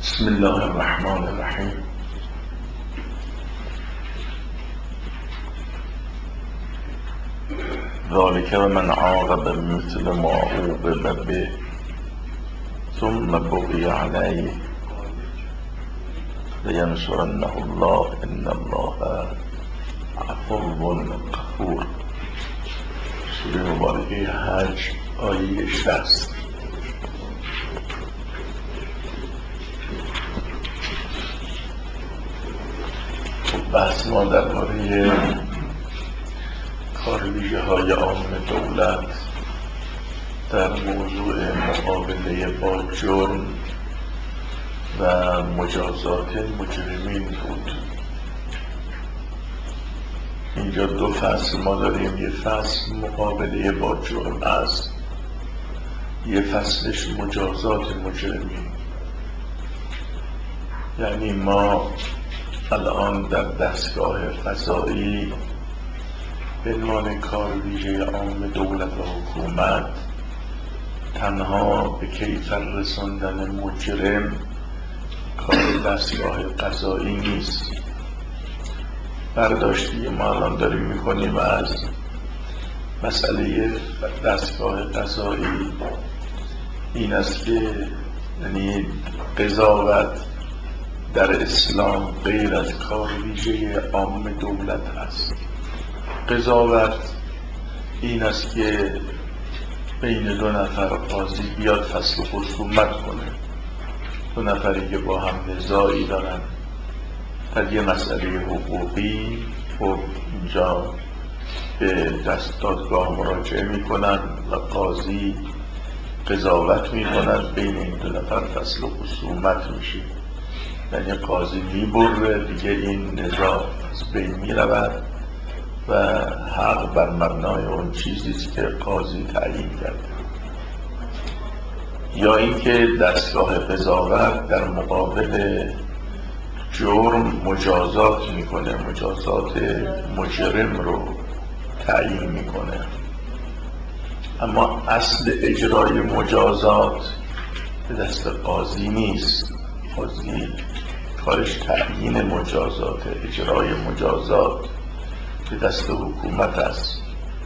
بسم الله الرحمن الرحیم. ذلک ومن عاقب بمثل ما عوقب به ثم بغی علیه لینصرنه الله ان الله عفو غفور. سوره مبارکه حج آیه 60. بحث ما درباره کارویژه‌های عام دولت در موضوع مقابله با جرم و مجازات مجرمین بود. اینجا دو فصل ما داریم. یه فصل مقابله با جرم است، یه فصلش مجازات مجرمین. یعنی ما الان در دستگاه قضایی به عنوان کارویژه عام دولت و حکومت تنها به کیفر رساندن مجرم کار دستگاه قضایی نیست. برداشتی ما الان داریم میکنیم از مسئله دستگاه قضایی این است که یعنی قضاوت در اسلام غیر از کارویژه عام دولت است. قضاوت این است که بین دو نفر قاضی بیاد فصل و خصومت کنه، دو نفری که با هم نزاعی دارن در یه مسئله حقوقی، خب اینجا به دادگاه مراجعه میکنن و قاضی قضاوت میکند، بین این دو نفر فصل و خصومت میشه. یعنی قاضی میبره دیگه، این نزاع از بین میرود و حق بر مبنای اون چیزیست که قاضی تعیین کرده. یا اینکه دستگاه قضاوت در مقابل جرم مجازات میکنه، مجازات مجرم رو تعیین میکنه. اما اصل اجرای مجازات به دست قاضی نیست. قاضی کارش تعیین مجازات، اجرای مجازات به دست حکومت است.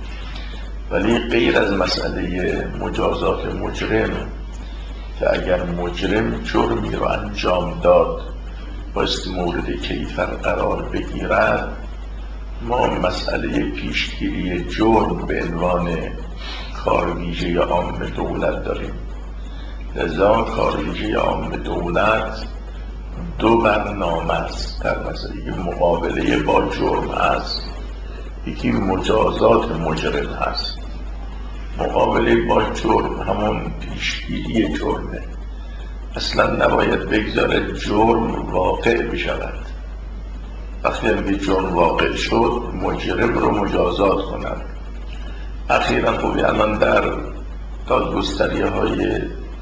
ولی غیر از مسئله مجازات مجرم که اگر مجرم جرمی رو انجام داد بایستی مورد کیفر قرار بگیرد، ما مسئله پیشگیری جرم به عنوان کارویژه عام دولت داریم. لذا کارویژه عام دولت دو برنامه است در مسئله مقابله با جرم است. یکی مجازات مجرم هست. مقابله با جرم همون پیشگیری جرمه. اصلا نباید بگذاره جرم واقع بشود. وقتی به جرم واقع شد مجرم رو مجازات کنند. اخیراً خوبی الان در دادگستری های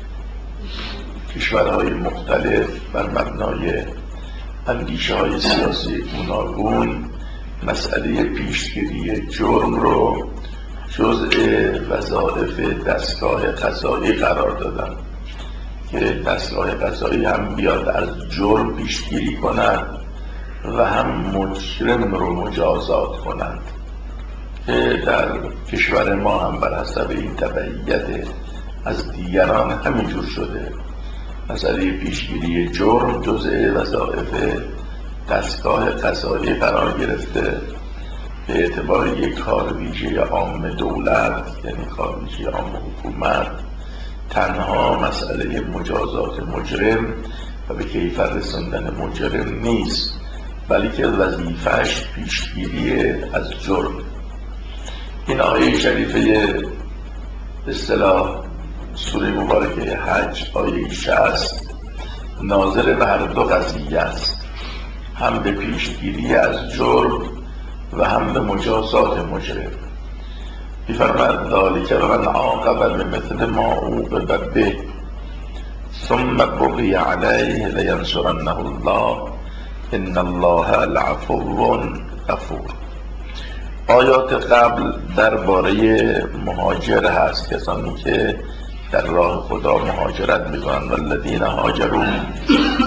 کشورهای مختلف بر مبنای اندیشه های سیاسی گوناگون مسئله پیشگیری جرم رو جزء وظایف دستگاه قضایی قرار دادن که دستگاه قضایی هم بیاد از جرم پیشگیری کند و هم مجرم رو مجازات کنند، که در کشور ما هم بر حسب این تبعیت از دیگران همینجور شده. مسئله پیشگیری جرم جزء وظایف دستگاه قضایی قرار گرفته به اعتبار یک کارویژه عام دولت، یعنی کارویژه عام حکومت تنها مسئله مجازات مجرم و به کیفر رساندن مجرم نیست، بلکه وظیفه‌اش پیشگیری از جرم. این آیه شریفه اصطلاح سوره مبارکه حج آیه 60 ناظر به هر دو قضیه است، هم به پیشگیری از جرم و هم به مجازات مجرم. می‌فرماید ذلک ومن عاقب بمثل ما عوقب به ثم بغی علیه لینصرنه الله ان الله لعفو غفور. آیات قبل درباره مهاجر هست، کسانی که در راه خدا مهاجرت می‌کنند. والذین هاجروا فی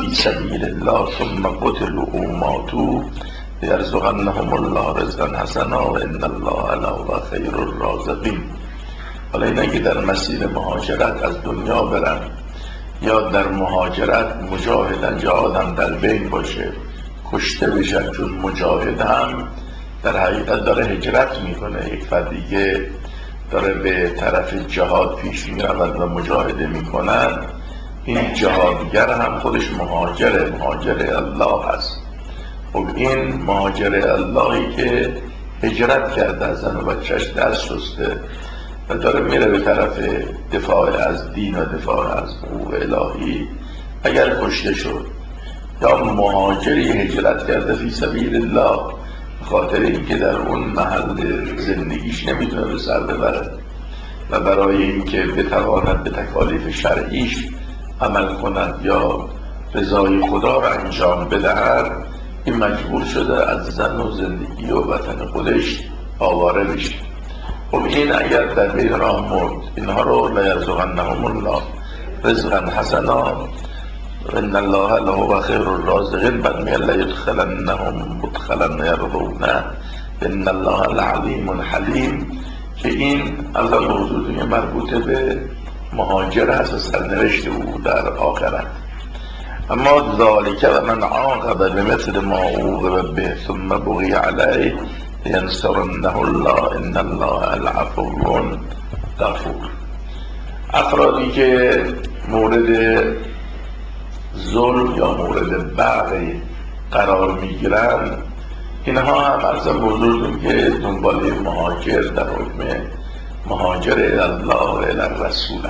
فی سبیل الله ثم قتلوا او ماتوا لیرزقنهم الله رزقا حسنا و ان الله لهو خیر الرازقین. حالا اینا که در مسیر مهاجرت از دنیا برن یا در مهاجرت مجاهدن، جهاد هم در بین باشه، کشته بشن، چون مجاهد هم در حقیقت داره هجرت میکنه، یک فردی که داره به طرف جهاد پیش میرود و مجاهده میکنن، این جهادگر هم خودش مهاجر الله هست. خب این مهاجر اللهی که هجرت کرده، از زن و بچهش دست شسته و داره میره به طرف دفاع از دین و دفاع از حقوق الهی، اگر کشته شد یا مهاجری هجرت کرده فی سبیل الله به خاطر اینکه در اون محل زندگیش نمیتونه به سر ببره و برای اینکه بتواند به تکالیف شرعیش عمل کند یا رضای خدا را انجام بدهد، این مجبور شده از زن و زندگی و وطن خودش آواره بشه. خب این اگر در بین راه مرد، اینها رو لیرزقنهم الله رزقا حسنا و ان الله لهو خیر الرازقین، بعد میگه لیدخلنهم مدخلا یرضونه ان الله لعلیم حلیم، که این الله موضوعی مربوط به مهاجر هست و سرنوشت او در آخرت. اما ذالک و من عاقب بمثل ما عوقب به ثم بغی علیه ینصرنه الله ان الله لعفو غفور. افرادی که مورد ظلم یا مورد بغی قرار میگیرن، اینها هم از موضوعی که دنبال مهاجر در حکم مهاجر الله و الرسول.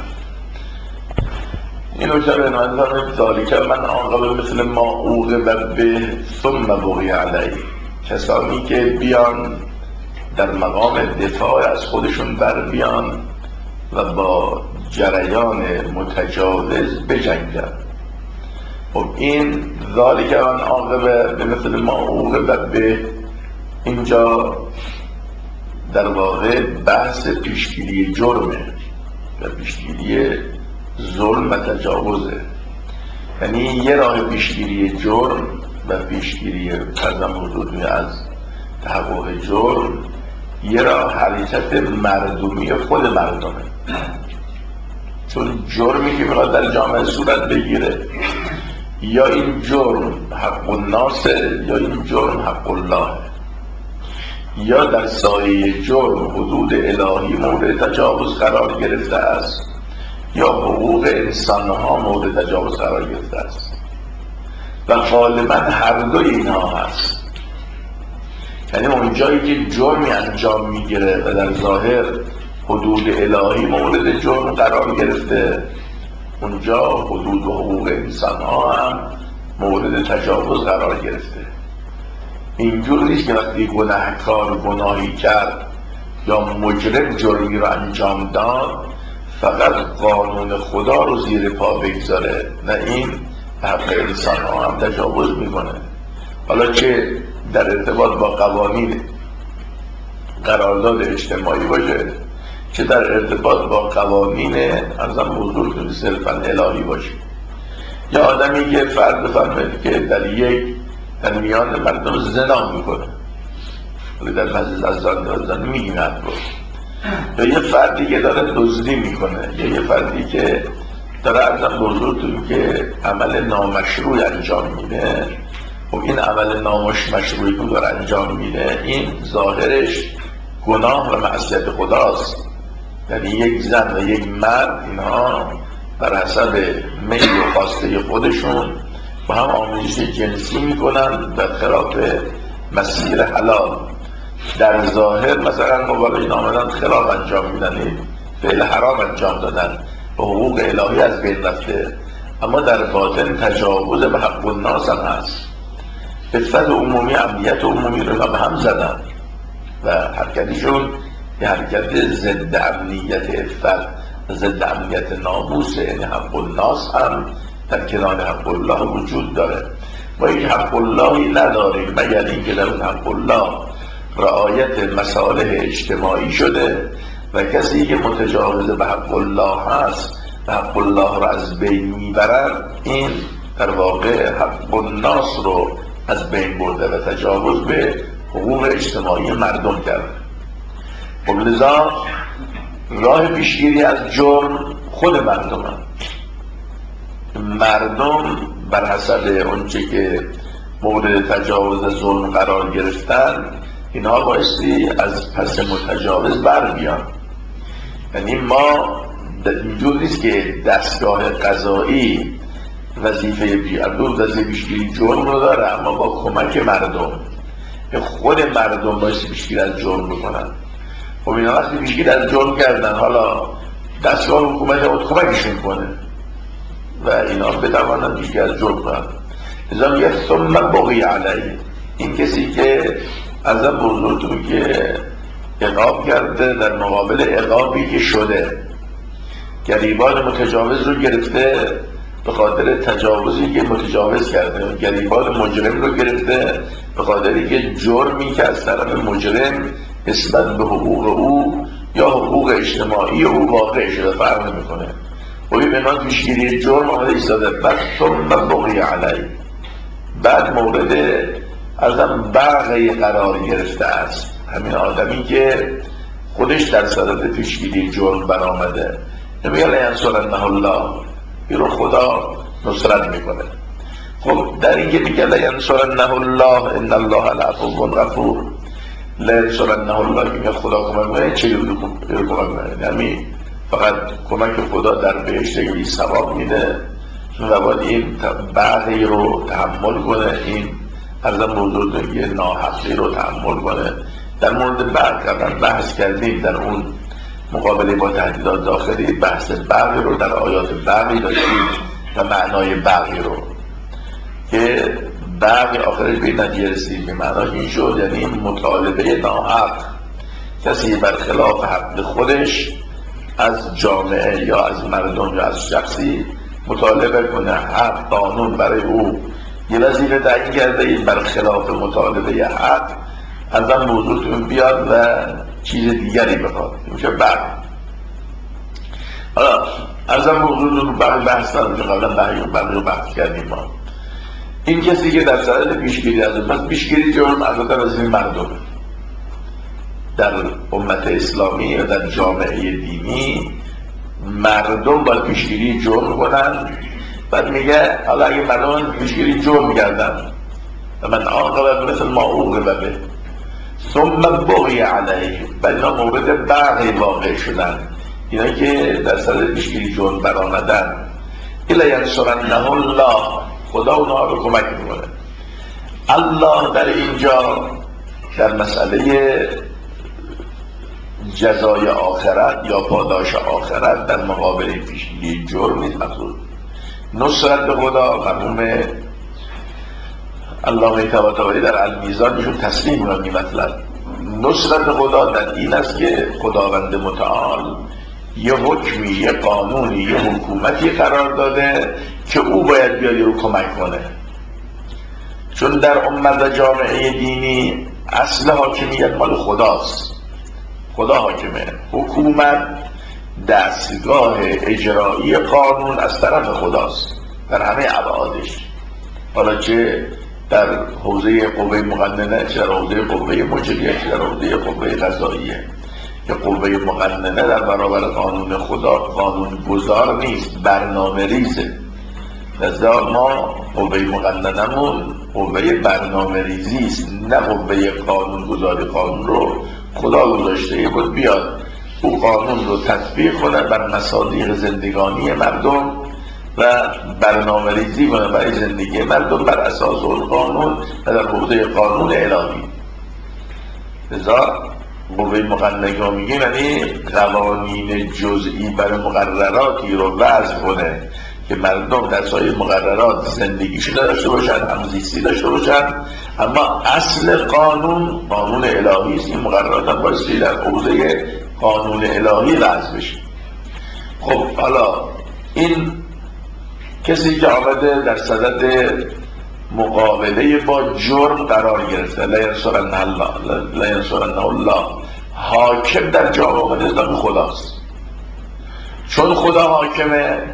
این نکته به نظر ذالک من عاقب مثل ما عوقب به ثم بغی علیه، کسانی که بیان در مقام دفاع از خودشون بر بیان و با جریان متجاوز بجنگن. خب این ذالک من عاقب به مثل ما عوقب به، اینجا در واقع بحث پیشگیری جرمه و پیشگیری ظلم و تجاوزه. یعنی یه راه پیشگیری جرم و پیشگیری موضوعی از تحقق جرم، یه راه حرکت مردمی خود مردمه، چون جرمی که میخواد در جامعه صورت بگیره، یا این جرم حق الناس یا این جرم حق الله، یا در سایه جرم حدود الهی مورد تجاوز قرار گرفته است یا حقوق انسانها مورد تجاوز قرار گرفته است و غالبا هر دو اینها هست. یعنی اون جایی که جرمی انجام میگیره و در ظاهر حدود الهی مورد جرم قرار گرفته، اونجا حدود و حقوق انسانها هم مورد تجاوز قرار گرفته. اینجور نیست که وقتی گناهکار گناهی کرد یا مجرم جرمی رو انجام داد فقط قانون خدا رو زیر پا بگذاره، نه، این حق انسان ها هم تجاوز میکنه، حالا چه در ارتباط با قوانین قرارداد اجتماعی باشه، چه در ارتباط با قوانین ارزم موضوع صرفا الهی باشه. یا آدمی که فرد بفرمایید که در میان مردم زنا میکنه، در مجلس از زن میگیم یا یه فردی که داره دزدی میکنه، یا یه فردی که داره ارزم بزرگتون که عمل نامشروع انجام میده، و این عمل نامشروعی که داره انجام میده این ظاهرش گناه و معصیت خداست. یعنی یک زن و یک مرد اینها بر حسب میل و خواسته خودشون با هم آمیزش جنسی میکنن در خلاف مسیر حلال. در ظاهر مثلا مبالا این آمدن خلاف انجام میدن، فعل حرام انجام دادن و حقوق الهی از بین رفته، اما در باطن تجاوز به حق الناس هم هست. عفت عمومی، امنیت عمومی رو به هم زدن و حرکتشون یه حرکت ضد امنیت عفت، ضد امنیت ناموس. یعنی حق الناس هم در کنار حق الله وجود داره. ما هیچ حق اللهی نداریم مگر اینکه در اون حق الله رعایت مصالح اجتماعی شده و کسی که متجاوز به حق الله هست و حق الله را از بین میبرد، این در واقع حق الناس رو از بین برده و تجاوز به حقوق اجتماعی مردم کرده. خب لذا راه پیشگیری از جرم خود مردم هم. مردم بر حسب اونچه که مورد تجاوز و ظلم قرار گرفتن، اینها بایستی از پس متجاوز بر بیان. یعنی ما اینجور نیست که دستگاه قضایی وظیفه پیشگیری جرم رو داره، اما با کمک مردم خود مردم بایستی پیشگیری از جرم بکنن. خب اینا وقتی پیشگیری از جرم کردن، حالا دستگاه حکومت باید کمکشون کنه و اینا بتوانن پیشگیری از جرم کنن. ازا میگه ثم بغی علیه، این کسی که ازم بزرگتون که عقاب کرده در مقابل عقابی که شده، گریبان متجاوز رو گرفته به خاطر تجاوزی که متجاوز کرده، گریبان مجرم رو گرفته به خاطری که جرمی که از طرف مجرم نسبت به حقوق او یا حقوق اجتماعی او واقع شده، فرق نمیکنه. و این به نام پیشگیری جرم آمده ایستاده. بعد ثم بغی علیه، بعد مورد ازم بغی قرار گرفته است، همین آدمی که خودش در صدد پیشگیری جرم برآمده، نمیگه لینصرنه الله، این رو خدا نصرت میکنه. خب در این که میگه لینصرنه الله ان الله لعفو غفور، لینصرنه الله میگه خدا کمک میکنه، چه کمک میکنه؟ یعنی فقط کمک خدا در بهشت بی ثواب میده و باید این بغی رو تحمل کنه، این ارزم بزرگی ناحقی رو تحمل کنه. در مورد بغی بحث کردیم، در اون مقابله با تهدیدات داخلی بحث بغی رو در آیات بغی داشتیم و معنای بغی رو که بغی آخرش به نتیجه رسید به معنای این شد، یعنی مطالبه ناحق، کسی برخلاف حق خودش از جامعه یا از مردم یا از شخصی مطالبه کنه، حق قانون برای او یه وظیفه تعیین کرده، این برخلاف مطالبه حق ازم موضوعتون بیاد و چیز دیگری بخواد، میشه بغی. حالا ازم موضوعتون بحث دارم که قبلا بغی رو بحث کردیم. ما این کسی که در صدد پیشگیری از پس پیشگیری جرم عادتا از این مردم در امت اسلامی یا در جامعه دینی مردم باید پیشگیری جرم کنن. بعد میگه حالا اگه مردم پیشگیری جرم کردن و من عاقبت مثل ما عوقب به ثم بغی علیه، بعد اینا مورد بغی واقع شدن، اینا که در صدد پیشگیری جرم برآمدن، لینصرنه الله، خدا اونها رو کمک میکنه. الله در اینجا در مسئله جزای آخرت یا پاداش آخرت در مقابل پیشگیری جرم نیست مقصود. نصرت به خدا مرحوم علامه طباطبایی در المیزان ایشون تصمیم رو می‌مثلد. نصرت به خدا در این است که خداوند متعال یه حکمی، یه قانونی، یه حکومتی قرار داده که او باید بیاد رو کمک کنه. چون در امت و جامعه دینی اصل حاکمیت مال خداست، خدا حاکمه، حکومت دستگاه اجرایی قانون از طرف خداست در همه ابعادش، حالا چه در حوزه قوه مقننه، چه در حوزه قوه مجریه، چه در حوزه قوه قضاییه. که قوه مقننه در برابر قانون خدا قانون گذار نیست، برنامه ریزه. لذا ما قوه مقننمون قوه برنامه ریزی است، نه قوه قانون گذاری. قانون رو خدا گذاشته بود بیاد او قانون رو تطبیق کنه بر مصادیق زندگانی مردم و برنامه ریزی کنه برای زندگی مردم بر اساس اون قانون و در حوزه قانون الهی. لذا قوه مقننه میگیم یعنی قوانین جزئی برای مقرراتی رو وضع کنه که مردم در سایه مقررات زندگیشون داشته باشن، همزیستی داشته باشن، اما اصل قانون قانون الهی است. این مقررات هم بایستی در حوزه قانون الهی وضع بشه. خب حالا این کسی که آمده در صدد مقابله با جرم قرار گرفته، لینصرنه الله، حاکم در جامعه اسلامی خداست. چون خدا حاکمه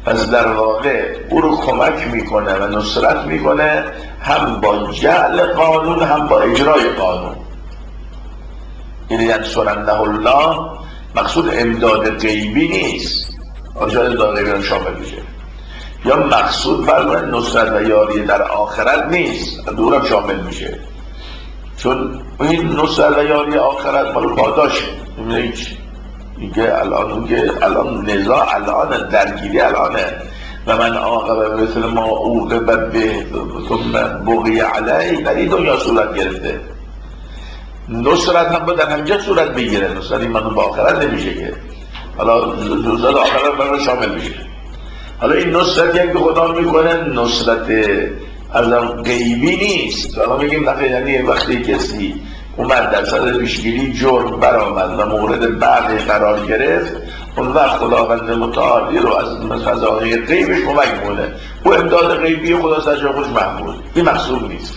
پس در واقع او رو کمک میکنه و نصرت میکنه، هم با جعل قانون هم با اجرای قانون. یعنی ینصرنه الله مقصود امداد غیبی نیست، آنجا امداد غیبی هم شامل میشه، یا مقصود برای نصرت و یاری در آخرت نیست، دورم شامل میشه، چون این نصرت و یاری آخرت مال پاداشه. میگه الان نزاع، الان درگیری الانه و من عاقب مثل ما عوقب به ثم بغی علیه در این دنیا صورت گرفته. نصرت هم باید در همینجا صورت بگیره، نصرت این منو با آخرت نمیشه که حالا نصرت آخرت برای شامل میشه. حالا این نصرتی هم که خدا میکنه نصرت ازم غیبی نیست. حالا میگیم نخیر، یعنی وقتی کسی اومد در صدر پیشگیری جرم برآمد و مورد بعد قرار گرفت، اون وقت خداوند متعالی رو از فضای غیبش کمک مونه، او امداد غیبی خدا سر جای خودش محمول، این مقصود نیست.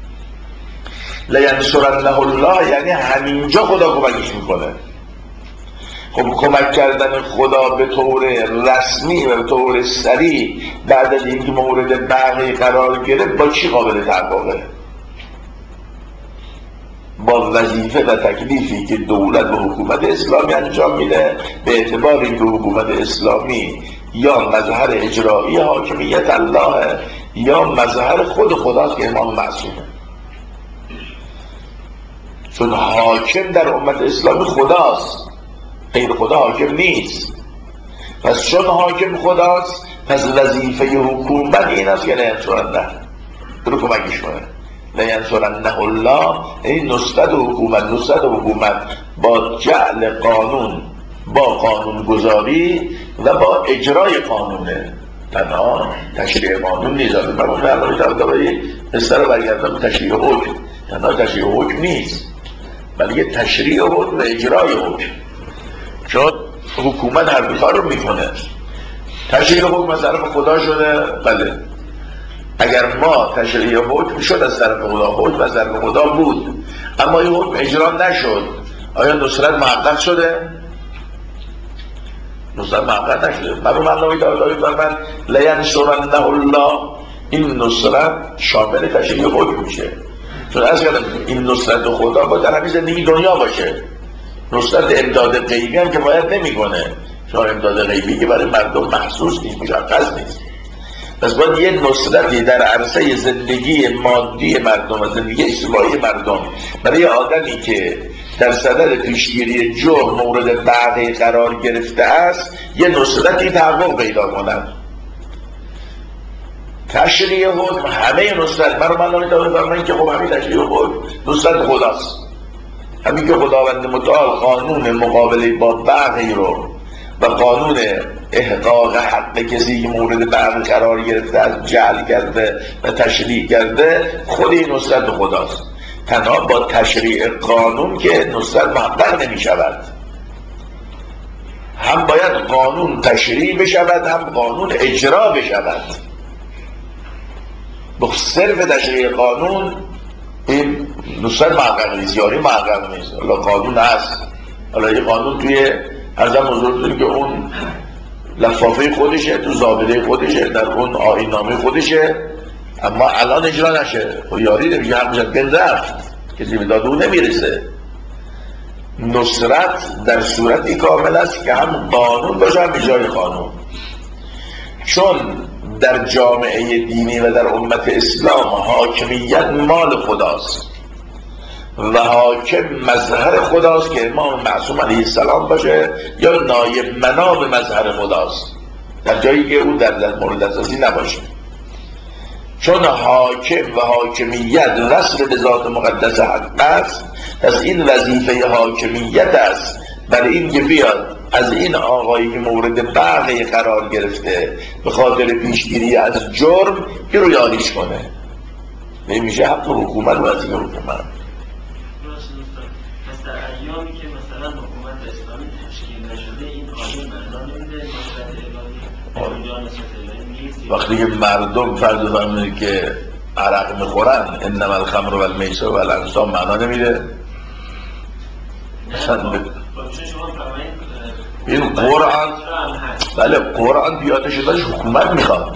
لینصرنه الله یعنی همینجا خدا کمکش میکنه. خب کمک کردن خدا به طور رسمی و به طور سریع بعد از اینکه مورد بقی قرار گرفت با چی قابل تحققه؟ با وظیفه و تکلیفی که دولت و حکومت اسلامی انجام میده، به اعتبار اینکه حکومت اسلامی یا مظهر اجرایی حاکمیت الله یا مظهر خود خداست که امام معصومه. چون حاکم در امت اسلامی خداست، غیر خدا حاکم نیست. پس چون حاکم خداست، پس وظیفه حکومت این است که لینصرنه رو کمکش کنه. لینصرنه الله این نصرت حکومت با جعل قانون، با قانون گذاری و با اجرای قانونه. تنها تشریع قانون نیست. برای علامه طباطبایی استر برگردن به تشریع حکم، تنها تشریع حکم نیست بلکه تشریع حکم و اجرای حکم، چون حکومت هر دو کار رو میکنه. تشریع حکم از طرف خدا شده، بله، اگر ما تشریع حکم شد از طرف خدا، حکم از طرف خدا بود، اما این حکم اجرا نشد، آیا نصرت محقق شده؟ نصرت محقق نشده. برای علامه طباطبایی فرمود لینصرنه الله، این نصرت شامل تشریع حکم میشه. چون از کردم این نصرت خدا با در همین زندگی دنیا باشه. نصرت امداد غیبی هم که باید نمیکنه، چون امداد غیبی که برای مردم محسوس نیست، مشخص نیست. پس باید یه نصرتی در عرصه زندگی مادی مردم و زندگی اجتماعی مردم برای آدمی که در صدد پیشگیری جرم مورد بقی قرار گرفته است یه نصرتی تحقق پیدا کند. تشریع حکم همه نصرت من علامه طباطبایی فرمودن که خب همین تشریع حکم نصرت خداست. همین که خداوند متعال قانون مقابله با بغی رو و قانون احقاق حق کسی که مورد بغی قرار گرفته از جعل کرده و تشریع کرده، خود این نصرت خداست. تنها با تشریع قانون که نصرت محقق نمی شود، هم باید قانون تشریع بشود هم قانون اجرا بشود. با صرف تشریع قانون این نصرت محقق نیست، یاری محقق نیست. حالا قانون هست، حالا این قانون توی ارزم حضورتون که اون لفافه خودشه، تو ضابطه خودشه، در اون آیین نامه خودشه، اما الان اجرا نشه، خب یاری نمیشه، حق میشد بین رفت، کسی به داد اون نمیرسه. نصرت در صورتی کامل است که هم قانون باشه هم اجرای قانون. چون در جامعه دینی و در امت اسلام حاکمیت مال خداست و حاکم مظهر خداست که امام معصوم علیه السلام باشه یا نایب مناب مظهر خداست، در جایی که او در مورد اساسی نباشه. چون حاکم و حاکمیت وصل به ذات مقدس حق است، پس این وظیفه حاکمیت است برای این که بیاد از این آقایی که مورد بغی قرار گرفته به خاطر پیشگیری از جرم این رو یاریش کنه. نمیشه حق حکومت و وظیفه حکومت. پس در ایامی که مثلا حکومت اسلامی تشکیل نشده این قانون مردم نمیده نصرت الهی، اونجا نصرت الهی نیست. وقتی که مردم فرض بفرمایید که عرق میخورن انما الخمر و المیسر و الانصاب معنا نمیده. چون شما فرمایید این قرآن بله قرآن بیاده شدهش حکومت میخواد.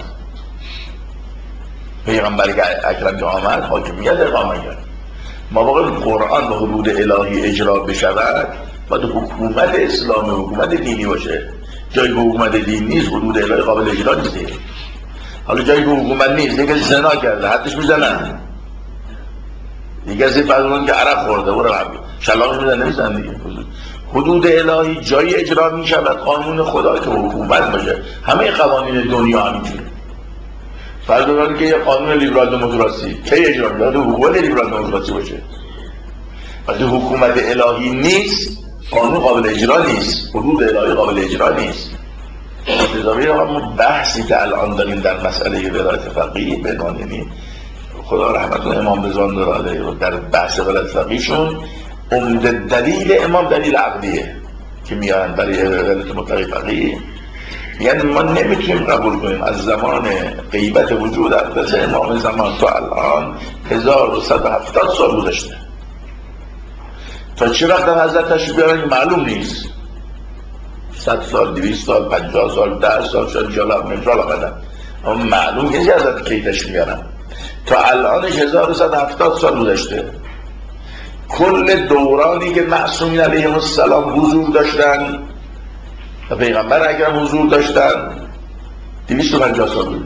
پیغمبر اکرم که آمد حاکمیت اقامه کرد. ما واقعا قرآن و حدود الهی اجرا بشود باید حکومت اسلامی حکومت دینی باشه. جایی که حکومت دین نیست حدود الهی قابل اجرا نیست. حالا جایی که حکومت نیست دیگه زنا کرده حدش میزنن، دیگه از این فرزمان که عرق خورده برو شلاقش میزنن دیگه. حدود الهی جایی اجرا میشود قانون خدا که حکومت باشه. همه قوانین دنیا همینجوره. فرض کنید که یه قانون لیبرال دموکراسی کی اجرا میشه؟ حکومت لیبرال دموکراسی باشه. وقتی حکومت الهی نیست قانون قابل اجرا نیست، حدود الهی قابل اجرا نیست. اضافه ما بحثی که الان داریم در مسئله ولایت فقیه بدانیم خدا رحمت امام رضا داره در بحث ولایت فقیهشون عمده دلیل امام دلیل عقلیه که میان برای ولایت مطلق فقیه. یعنی ما نمیتونیم قبول کنیم از زمان غیبت وجود اقدس امام زمان تا الان 1170 سال گذشته. تا چه وقت در حضرت تشریف بیارن معلوم نیست. 100 سال 200 سال 50 سال 10 سال شاید جلاب نمیشال آمدن، اما معلوم که حضرت کی تشریف بیارن. تا الانش 1170 سال گذشته. کل دورانی که معصومین علیهم السلام حضور داشتن و پیغمبر اکرم حضور داشتن 250 سال بوده.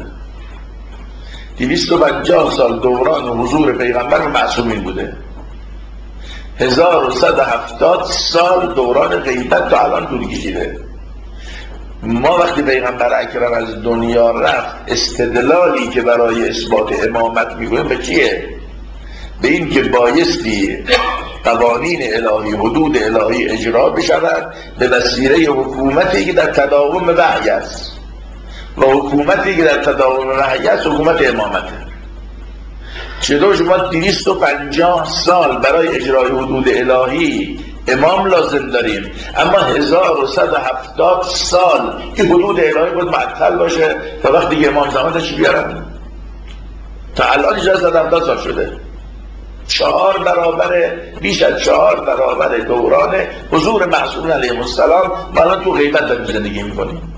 250 سال دوران حضور پیغمبر و معصومین بوده. 1170 سال دوران غیبت تا الان طول کشیده. ما وقتی پیغمبر اکرم از دنیا رفت استدلالی که برای اثبات امامت میگویم به چیه؟ به این که بایستی قوانین الهی حدود الهی اجرا بشود به وسیله حکومتی که در تداوم وحی است و حکومتی که در تداوم وحی است حکومت امامته. چطور شما 250 سال برای اجرای حدود الهی امام لازم داریم اما 1170 سال که حدود الهی بود معطل باشه تا وقتی که امام زمان تشریف بیارن؟ تا الان 1170 سال شده. 4 برابر بیش از 4 برابر دوران حضور معصومین علیهم السلام ما الان تو غیبت داریم زندگی میکنیم.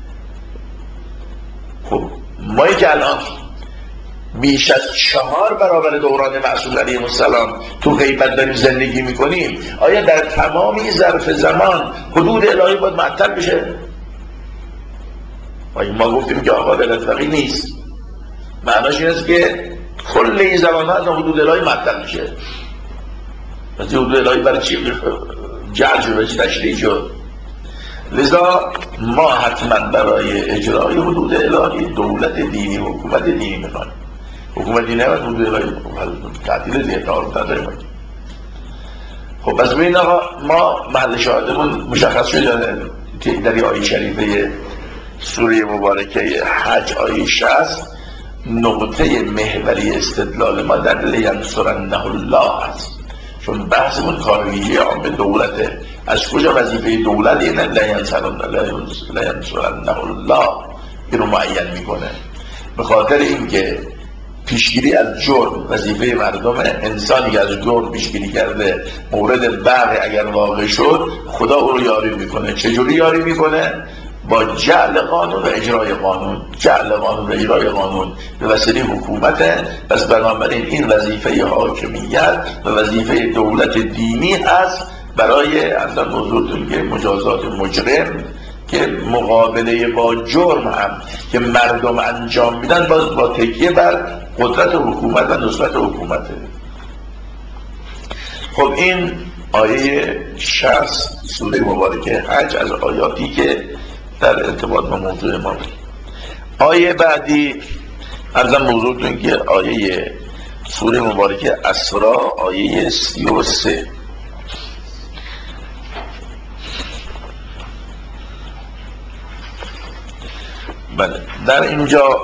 خب مایی که الان بیش از 4 برابر دوران معصومین علیهم السلام تو غیبت داریم زندگی میکنیم، آیا در تمامی ظرف زمان حدود الهی باید معطل بشه؟ آیا ما گفتیم که آقا ولایت فقیه نیست، معناش این است که کل این زمان ها از حدود الهی معطل میشه. پس حدود الهی برای چی جعل شد و تشریح شد؟ لذا ما حتما برای اجرای حدود الهی دولت دینی حکومت دینی میخوایم. حکومت دینی هم حدود الهی تعطیل دیگه تعارف نداریم. خب پس ببین آقا ما محل شاهدمون مشخص شده که در این آیه شریفه سوره مبارکه حج آیه 60 نقطه محوری استدلال ما در لینصرنه الله است. چون بحثمون کارگیری عام دولته. از کجا وظیفه دولت اینه؟ لینصرنه الله اینو معین میکنه. به خاطر اینکه پیشگیری از جرم وظیفه مردم، انسانی که از جرم پیشگیری کرده مورد بغی اگر واقع شد خدا او رو یاری میکنه. چجوری یاری میکنه؟ با جعل قانون و اجرای قانون. جعل قانون و اجرای قانون به وسیله حکومته. پس بنابراین این وظیفه حاکمیت و وظیفه دولت دینی هست برای اصلا حضورتون که مجازات مجرم که مقابله با جرم هم که مردم انجام میدن باز با تکیه بر قدرت حکومت و نصرت حکومته. خب این آیه 60 سوره مبارکه حج از آیاتی که در ارتباط با موضوع ما بود. آیه بعدی ارزم موضوعتون که آیه سوره مبارکه اسراء آیه 33. بله در اینجا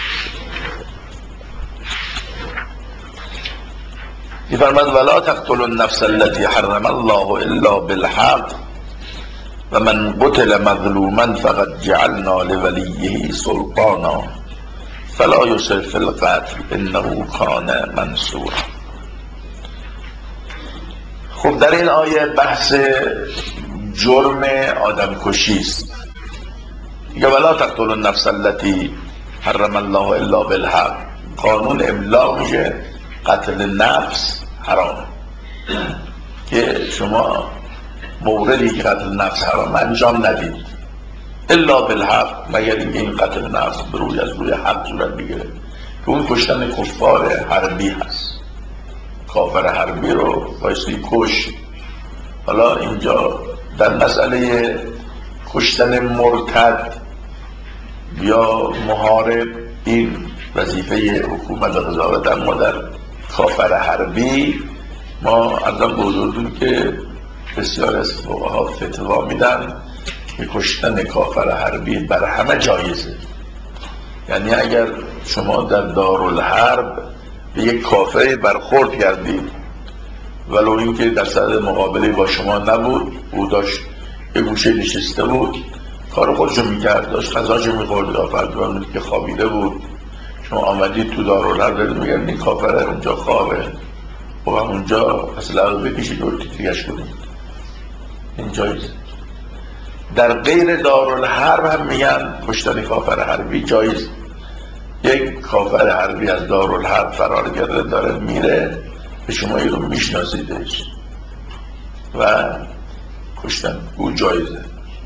فرمود ولا تقتلوا النفس التي حرم الله الا بالحق و من قتل مظلوما فقد جعلنا لولیه سلطانا فلا یسرف فی القتل انه کان منصورا. خب در این آیه بحث جرم آدم کشی است دیگه. ولا تقتلوا النفس التي حرم الله الا بالحق، قانون ابلاغ میشه قتل نفس حرام، که شما موردی که قتل نفس حرام انجام ندید الا بالحق، مگر اینکه این قتل نفس از روی حق صورت بگیره، که اون کشتن کفار حربی هست. کافر حربی رو بایستی کش. حالا اینجا در مسئله کشتن مرتد یا محارب، این وظیفه حکومت و قضاوت، اما در کافر حربی ما عرضم به حضورتون که بسیار از فقها فتوا میدن که کشتن کافر حربی بر همه جایزه. یعنی اگر شما در دارالحرب به یک کافر برخورد کردید، ولو اینکه در صدد مقابله با شما نبود، او داشت یه گوشه نشسته بود کار خودشو میکرد، داشت غذاشو میخورد یا فرد که خوابیده بود، شما آمدید تو دارالحرب دارید میگن این کافره اونجا خوابه، و اونجا اصلا رو بکشید و تیتریش کنید، این جایزه. در غیر دارالحرب هم میگن کشتن کافر حربی جایز. یک کافر حربی از دارالحرب فرار کرده داره میره، به شما این رو میشناسیدش و کشتن او جایزه.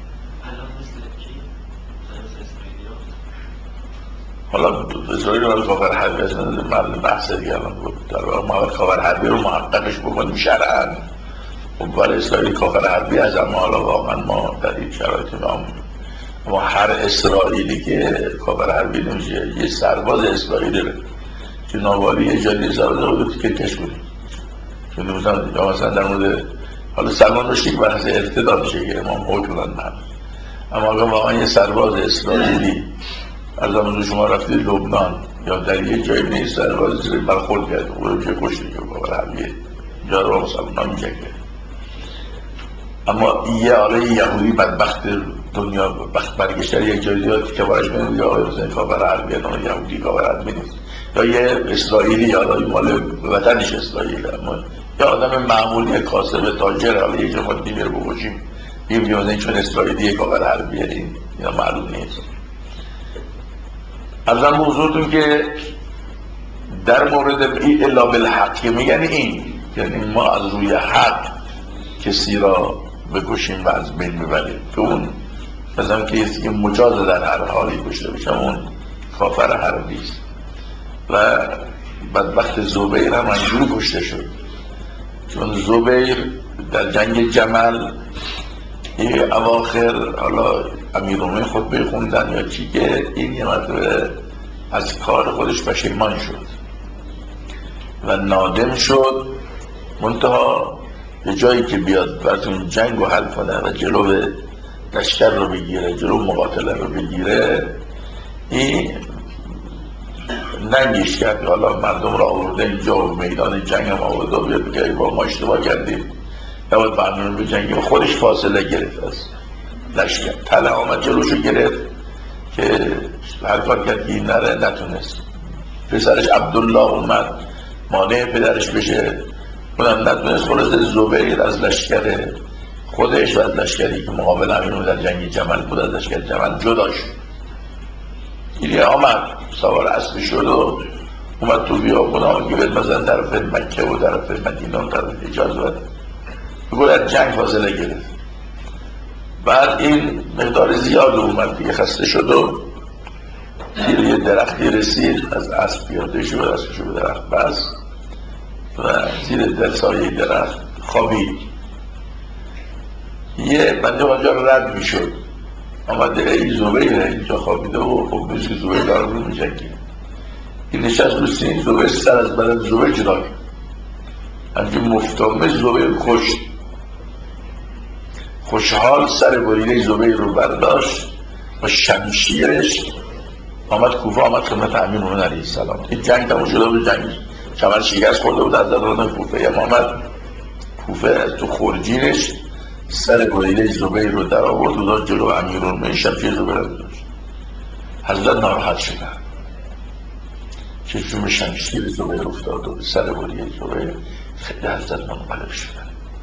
حالا اسرائیل رو کافر حربی از مرد بحث دیگه بود، در واقع کافر حربی رو محققش بکنیم شرعاً. خب برای اسرائیل کافر حربی از، اما حالا واقعا ما در این شرایط اما هر اسرائیلی که کافر حربی نمیشه، یه سرباز اسرائیلی رو که ناوالی یه جایی سرباز رو که کش کنیم، چون مثلا در مورد حالا سلمان رشدی بحث ارتداد میشه که امام حکم من، اما اگر واقعا یه سرباز اسرائیلی از زمان شما رفتید لبنان یا در یه جایی نیست سرباز برخورد کرد او رو میشه کشتی که کافر حربیه جا رو مسلمان میشه که. اما یه آره یهودی بدبخت دنیا بخت برگشتر یک جایی دیاد که بارش کنید یا آقای حسین کافر حربیه، نه یهودی کافر حربی نیست، یا یه اسرائیلی یا آقای مال وطنش اسرائیل، اما یا آدم معمولی کاسب تاجر حالا یه جماعتی میره بکشیم میگه مثلا چون اسرائیلی کافر حربیه، این اینا معلوم نیست. ارزم به حضورتون که در مورد این الا بالحق میگن این، یعنی ما از روی حق کسی را بکشیم و از بین ببریم، که اون مثلا کسی که مجاز در هر حالی کشته بشه اون کافر حربی است. و بدبخت زبیر هم اینجوری کشته شد، چون زبیر در جنگ جمل این اواخر حالا امیرالمومنین خطبه خوندن یا چی که این یه مرتبه از کار خودش پشیمان شد و نادم شد، منتها به جایی که بیاد براتون جنگ رو حل کنه و جلو لشکر رو بگیره، جلو مقاتله رو بگیره، این ننگش کرد. حالا مردم را آورده اینجا و میدان جنگ هم آورده و بیاد بگه با ما اشتباه کردیم نباید برنامه به جنگی، خودش فاصله گرفت از لشکر، تله آمد جلوشو گرفت که هر کار کرد که این نره، نتونست. پسرش عبدالله اومد مانع پدرش بشه، اونم نتونست. خلاصه زبیر از لشکر خودش و از لشکری که مقابل امیر در جنگ جمل بود از لشکر جمل جدا شد. این آمد سوار اسب شد و اومد تو بیابون که بید مثلا طرف مکه و طرف مدینه و طرف حجاز و بگوید از جنگ فاصله گرفت. بعد این مقدار زیاد اومد دیگه خسته شد و یه درختی رسید، از اسب پیاده شد، اسبشو به درخت بست و زیر در سایه درخت خوابید. یه بنده آنجا رد می شد، آمده ای زبیره اینجا خوابیده و خب نیست که زبیر داره رو می جنگی. این نشست رو سین زبیر سر از بدن زبیر جدا کرد، همچه مفتامه زبیر کشت. خوشحال سر بریده زبیر رو برداشت و شمشیرش آمد کوفه، آمد خدمت امیرالمومنین علیه السلام. این جنگ تموم شده بود، جنگ کمر شکست خورده بود از درون کوفه. آمد کوفه تو خورجینش سر بریده زبیر رو در آورد و داد جلو امیرالمومنین، شمشیر زبیر رو داشت. حضرت ناراحت شدن که چون شمشیر زبیر افتاد و سر بریده زبیر، خیلی حضرت منقلب شدن،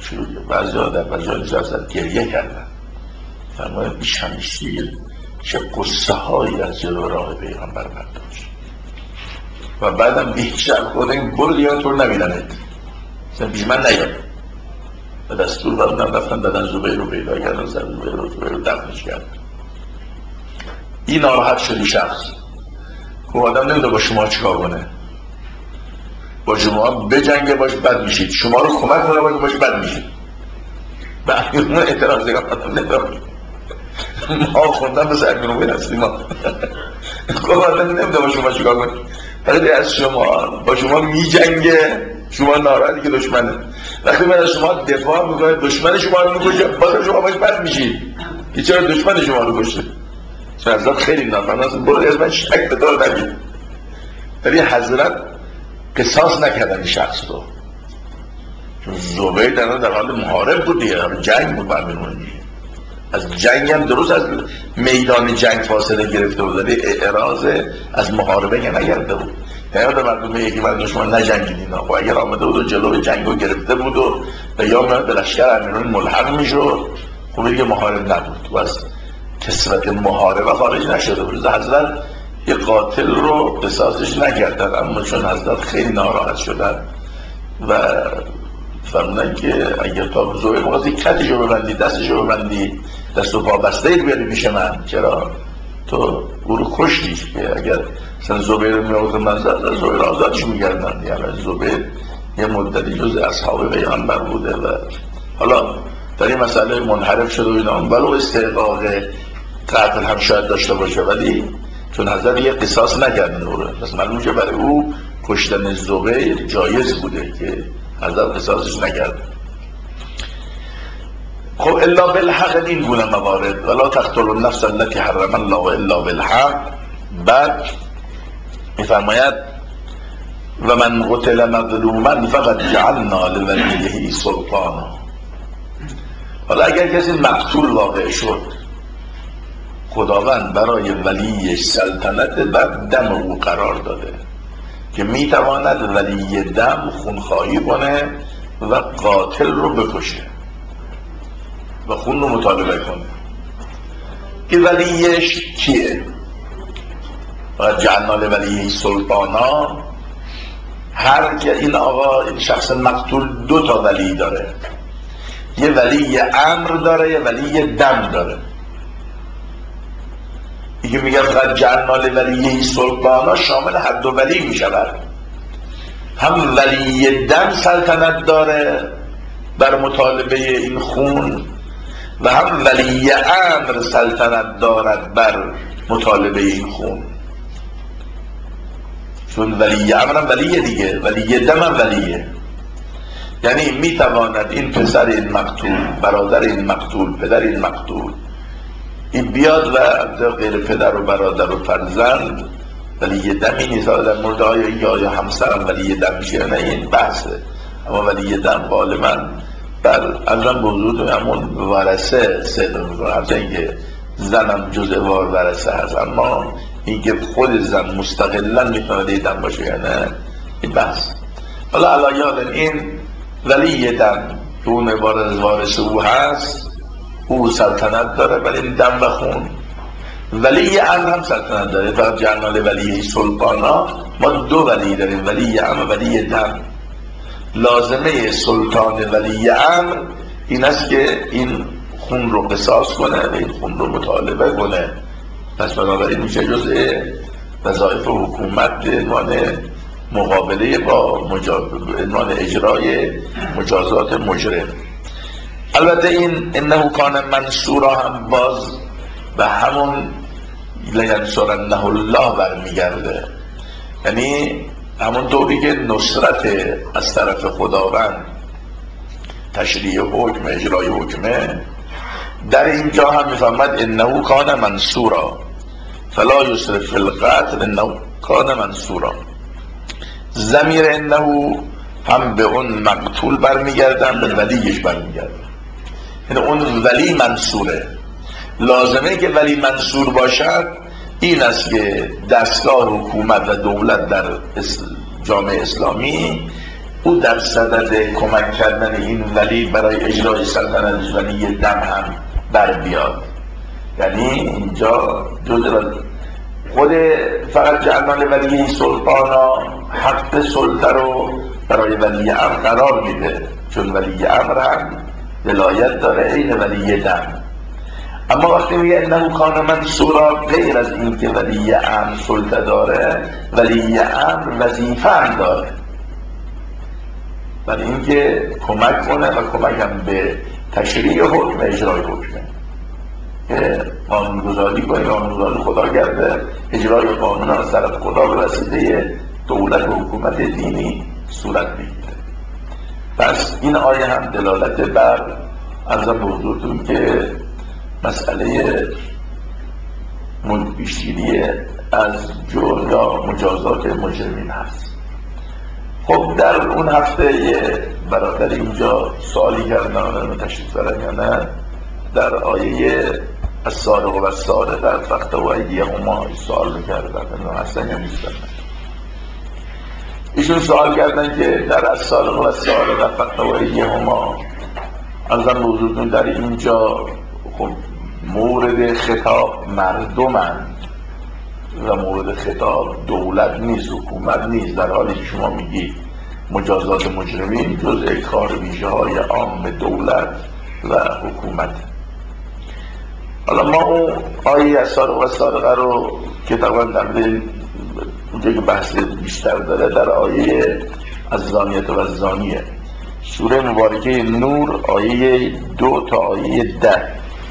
بعضی در بعضی نشستن گریه کردن، فرمودن این شمشیر چه قصه هایی از جلو راه پیغمبر برداشت و بعدم بیشتر خودم برو دیگه تو رو نبیننت، مثلا پیش من نیاد و دستور بردن رفتن دادن زبیر رو پیدا کردن، زبیر رو دفنش کردن. این ناراحت شدی شخص که آدم نمیده با شما چیکار کنه، با شما بجنگه باش بد میشید، شما رو کمک کنه باش بد میشید. به امیرون اعتراض دیگه آدم نداره، ما خوندن مثل امیرون هستیم، ما آدم نمیده با شما چیکار کنه، ولی از شما با شما میجنگه، شما ناراحتی که دشمنه، وقتی من از شما دفاع میکنه دشمن شما رو میکشه، باز شما باش بد میشید که چرا دشمن شما رو کشته. چون حضرت خیلی نافرمان برو از من شک به دار نگید، ولی حضرت قصاص نکردن این شخص رو، چون زبیر در حال محارب بود دیگه، جنگ بود برمیمون دیگه، از جنگ هم درست از میدان جنگ فاصله گرفته بود، ولی اعراض از محاربه که نگرفته بود. یعنی به مردم یکی مردم شما نجنگیدین، و اگر آمده بود و جلوی جنگ رو گرفته بود و یا به لشکر امیران ملحق میشد، خب دیگه محارب نبود و از کسوت محاربه خارج نشده بود. حضرت یه قاتل رو قصاصش نکردن، اما چون حضرت خیلی ناراحت شدن و فرمودن که اگر تا زبیر موقعی کتشو ببندی، دستشو ببندی، دست و پا بسته اید بیاری پیش من، چرا؟ تو او رو کشتیش که اگر مثلا زبیر میاد منزل زبیر آزادش میگردن. یعنی زبیر یه مدتی جز اصحاب پیغمبر بوده و حالا در این مسئله منحرف شده و اینا، ولو استحقاق قتل هم شاید داشته باشه، ولی چون حضرت یه قصاص نکردن او رو، پس معلوم میشه برای او کشتن زبیر جایز بوده که حضرت قصاصش نکرد. خب الا بالحق این گونه موارد، ولا تقتلوا النفس التي حرم الله الا بالحق. بعد میفرماید و من قتل مظلوما فقد جعلنا لولیه سلطانا. حالا اگر کسی مقتول واقع شد، خداوند برای ولیش سلطنت بر دم او قرار داده که میتواند ولی دم خونخواهی کنه و قاتل رو بکشه و خون رو مطالبه کنه. این ولیش کیه؟ و جعلنا لولیه سلطانا، هر که این آقا این شخص مقتول دو تا ولی داره، یه ولی امر داره، یه ولی دم داره. اینکه میگه فقط جعلنا لولیه سلطانا شامل هر دو ولی میشود، هم ولی دم سلطنت داره بر مطالبه این خون و هم ولی امر سلطنت دارد بر مطالبه این خون. چون ولی امر هم ولیه دیگه، ولی دم هم ولیه، یعنی میتواند این پسر این مقتول، برادر این مقتول، پدر این مقتول، این بیاد و غیر پدر و برادر و فرزند ولی دمی نیست. در مورد یا همسرم ولی دم میشه، نه این بحثه، اما ولی دم غالبا بر ازم بزرگ همون ورثه صدق میکنه، همچنین اینکه زنم جزء ورثه هست، اما اینکه خود زن مستقلا میتونه دیدن باشه یا نه این بحث. حالا علایال این ولی دم که اون عبارت از وارث او هست، او سلطنت داره بر این دم و خون. ولی امر هم سلطنت داره، فقط جعلنا لولیه سلطانا، ما دو ولی داریم، ولی امر و ولی دم. لازمه سلطان ولی امر این است که این خون رو قصاص کنه و این خون رو مطالبه کنه، پس بنابراین میشه جزء وظایف حکومت به عنوان مقابله با عنوان اجرای مجازات مجرم. البته این انه کان منصورا هم باز به همون لینصرنه الله برمیگرده، یعنی همون طوری که نصرت از طرف خداوند تشریع حکم، اجرای حکمه، در اینجا هم میفهمد انه کان منصورا فلا یسرف فی القتل انه کان منصورا. ضمیر انه هم به اون مقتول برمیگردن، به ولیش برمیگردن، یعنی اون ولی منصوره. لازمه که ولی منصور باشد این است که دستگاه حکومت و دولت در جامعه اسلامی او در صدد کمک کردن این ولی برای اجرای سلطنت ولی دم هم بر بیاد. یعنی اینجا جزء خود فقط جعلنا ولی سلطانا حق سلطه رو برای ولی امر قرار میده، چون ولی امر هم ولایت داره این ولی دم. اما وقتی میگه انه کان منصورا، غیر از این که ولی امر سلطه داره، ولی امر وظیفه هم داره، برای اینکه کمک کنه و کمک هم به تشریع حکم، اجرای حکمه که قانونگذاری کنه، قانونگذاری خدا کرده، اجرای قانون از طرف خدا به وسیله دولت و حکومت دینی صورت میگیره. پس این آیه هم دلالت بر عرضم به حضورتون که مسئله پیشگیری از جرم یا مجازات مجرمین هست. خب در اون هفته یه برادر اینجا سوالی کردن تشریف دارن یا نه، در آیه السارق و السارقه فاقطعوا ایدیهما سوال میکردن، اصلا نمیستن. ایشون سوال کردن که در السارق و السارقه فاقطعوا ایدیهما، عرضم به حضورتون در اینجا خب مورد خطاب مردمند و مورد خطاب دولت نیست، حکومت نیست، در حالی که شما میگید مجازات مجرمین جزء کار ویژه های عام دولت و حکومت. حالا ما اون آیه السارق و السارقه رو که تقریبا در اونجا که بحث بیشتر داره در آیه الزانیة و الزانیه، سوره مبارکه نور، آیه 2 تا آیه 10.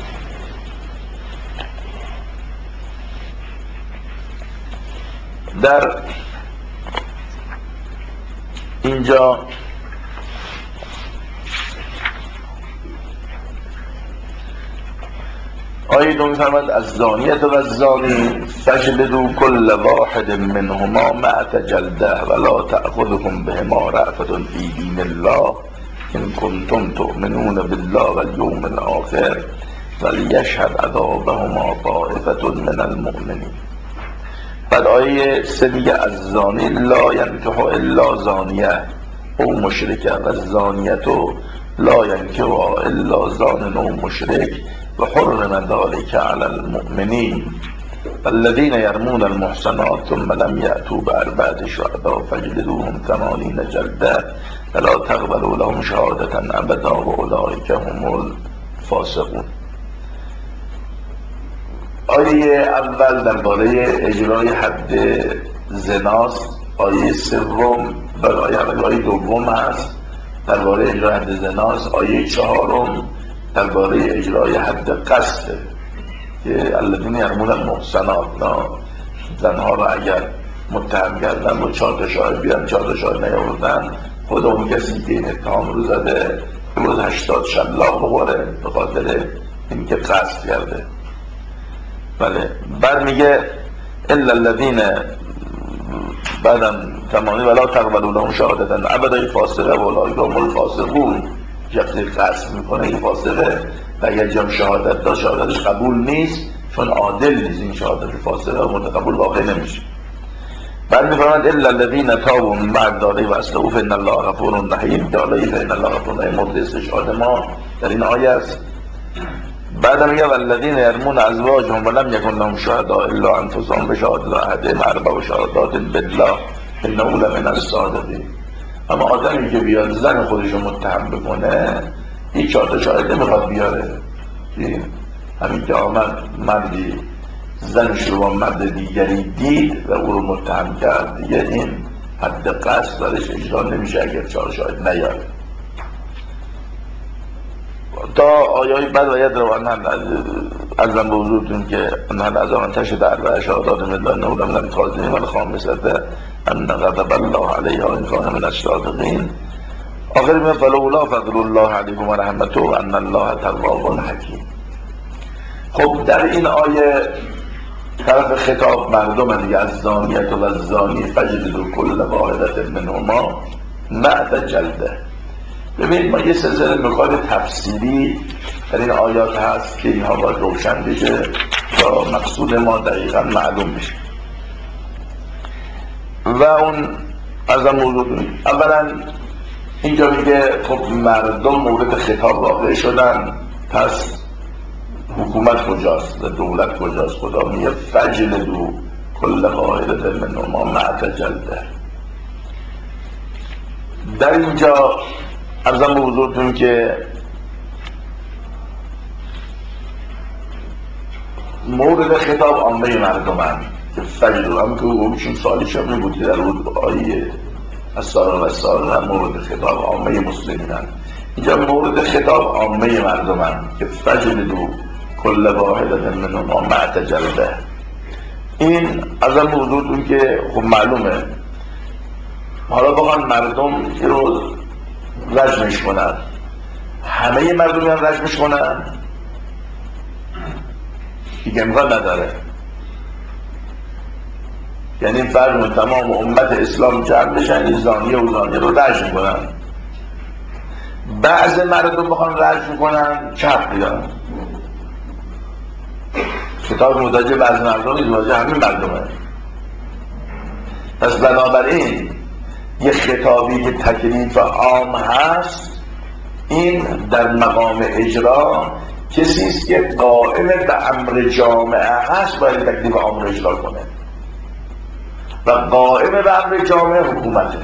در اینجا آیه 2 می‌فرماید الزانیة و الزانی فاجلدوا كل واحد منهما مئة جلدة ولا تأخذكم بهما رأفة في دين الله إن كنتم تؤمنون بالله واليوم الآخر وليشهد عذابهما طائفة من المؤمنين. بعد آیه 3 میگه الزانی لا ینکح الا زانیه او مشرکه و الزانیة لا ینکحها الا زان او مشرک و حرم ذلك علی المؤمنین والذین یرمون المحصنات ثم لم یأتوا بأربعة شهداء فاجلدوهم 80 جلدة ولا تقبلوا لهم شهادة ابدا واولئک هم الفاسقون. آیه اول درباره اجرای حد زناست، آیه سوم در آیه دوم هست درباره اجرای حد زناست، آیه 4 درباره اجرای حد قصد که الذین یرمون المحصنات، زنها را اگر متهم کردن و 4 تا شاهد بیان 4 تا شاهد نیاوردن، خود اون کسی که این اتهام رو زده روز 80 شلاق بخوره به خاطر اینکه قصد کرده. بله. بعد میگه الا الذین بعدم 80 ولا تقبلوا لهم شهادة ابدا فاسقه و اولئک هم الفاسقون. وقتی قصد میکنه این فاسقه و اگر جام شهادت داشت شهادتش قبول نیست چون عادل نیست، این شهادت فاسقه و مورد قبول واقع نمیشه. بعد میفرماید الا الذین تابوا من بعد ذلک و اصلحوا فان الله غفور رحیم. دالایی فان الله غفور رحیم مورد استشهاد ما در این آیه است. بعد میگه والذین یرمون ازواجهم ولم یکن لهم شهداء الا انفسهم بشهادة احدهم 4 شهادات بالله انه لمن الصادقین. اما آدمی که بیاد زن خودش رو متهم بکنه هیچ 4 تا شاهد نمیخواد بیاره. همین که آمد مردی زنش رو با مرد دیگری دید و او رو متهم کرد، دیگه این حد قصد برش اجرا نمیشه اگر 4 شاهد نیاره. تا آیه بعد باید رو ازم به حضورتون که انها از آن تشهد 4 شهادات من الله انه لمن الكاذبین والخامسة ان غضب الله علیها ان کان من الصادقین. آخر میگه فلولا فضل الله علیکم و رحمته و ان الله تواب حکیم. خب در این آیه طرف خطاب مردم دیگه الزانیة و الزانی فاجلدوا كل واحدة منهما 100 جلدة. ببینید ما یه سلسله نکات تفسیری در این آیات هست که اینها باید روشن بشه تا مقصود ما دقیقا معلوم بشه. و اون از موضوع اولا اینجا میگه خب مردم مورد خطاب واقع شدن، پس حکومت کجاست و دولت کجاست؟ خدا میگه فجلدوا کل واحدة منهما مئة جلده. در اینجا عرضم به حضورتون که مورد خطاب عامه مردمند که فجلدوا، هم که حکم سالی شبه بود که در اون آیه السارق و السارقة مورد خطاب عامه مسلمینند، اینجا مورد خطاب عامه مردمند که فجلدوا کل واحدة منهما مئة جلده. این عرضم به حضورتون که خب معلومه حالا بخوان مردم این رو رجمش کنن، همه مردم هم رجمش کنن دیگه امکان نداره. یعنی فرض تمام امت اسلام جمع بشن این زانیه و زانیه رو رجم کنن، بعض مردم بخوان رجم کنن چه حقی دارن؟ خطاب متوجه بعض مردم نیست، متوجه همین مردمه. پس بنابراین یه خطابی که تکلیف عام هست، این در مقام اجرا کسی است که قائم به امر جامعه هست باید تکلیف عام رو اجرا کنه و قائم به امر جامعه حکومته.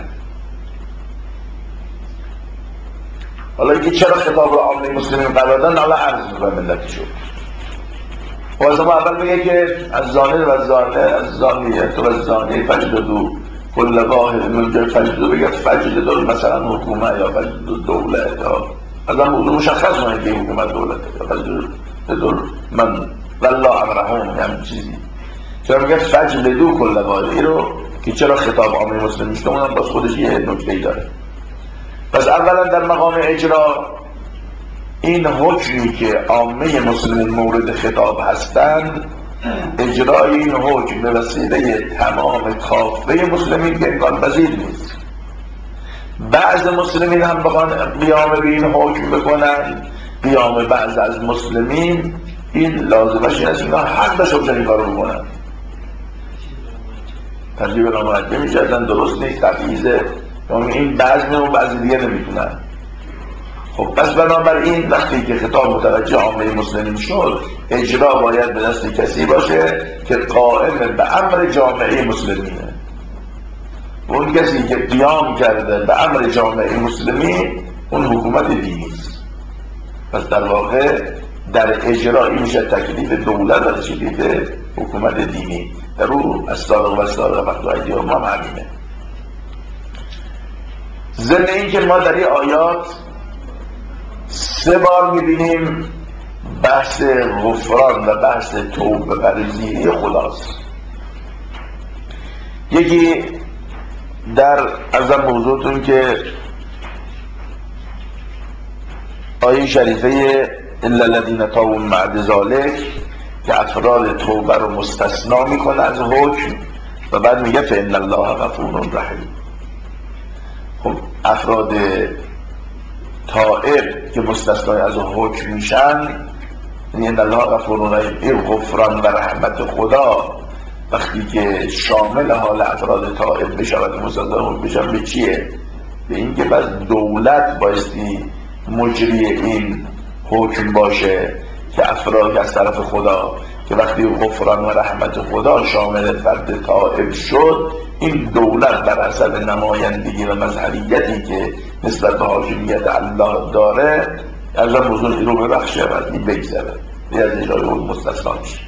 حالا اینکه چرا خطاب رو عامه مسلمین قرار دادن حالا عرض میکنه ملتشو. واسه ما اول میگه که از زانه و زانه از زانیه و از زانه فجلدوا کل واحد منجا فجلدوا، بگه فجلدوا مثلا حکومت یا فجلدوا دولت، یا از هم موضوع مشخص کنه که حکومت دولت یا فجلدوا من والله امرهم همین چیزی. چرا میگه فجلدوا کل واحد؟ این رو که چرا خطاب عامه مسلمین شده اونم باز خودش یه نکته‌ای داره. پس اولا در مقام اجرا این حکمی که عامه مسلمین مورد خطاب هستند، اجرای این حکم به وسیله تمام کافه مسلمین که امکان پذیر نیست. بعض مسلمین هم بخوان قیام به این حکم بکنن، قیام بعض از مسلمین این لازمش این است اینا حق داشته باشن این کارو بکنن. ترجیح نامرجع میشه، اصلا درست نیست، تبعیضه. این بعض میون بعضی دیگه نمیتونن. خب پس بنابراین وقتی که خطاب متوجه عامه مسلمین شد، اجرا باید به دست کسی باشه که قائم به امر جامعه مسلمینه. اون کسی که قیام کرده به امر جامعه مسلمین اون حکومت دینی است. پس در واقع در اجرا این میشه تکلیف دولت و تکلیف حکومت دینی. در او السارق و السارقة فاقطعوا ایدیهما هم همینه. ضمن این که ما در این آیات 3 بار میبینیم بحث غفران و بحث توبه پرهیزی خداست. یکی در عرضم موضوعتون که آیه شریفه الا الذین تابوا من بعد ذلک که افراد توبه رو مستثنا میکنه از حکم و بعد میگه فان الله غفور رحیم. خب افراد تائب که مستثنای از حکم میشن، یعنی ان الله غفور رحیم، این غفران و رحمت خدا وقتی که شامل حال افراد تائب بشود و مستثنا بشن به چیه؟ به اینکه بس دولت بایستی مجری این حکم باشه که افراد از طرف خدا که وقتی غفران و رحمت خدا شامل فرد تائب شد، این دولت بر اثر نمایندگی و مظهریتی که نسبت به حاکمیت الله داره از آن بزرگی رو ببخشه و این بگذره یا از اجرای اون مستثنا میشه.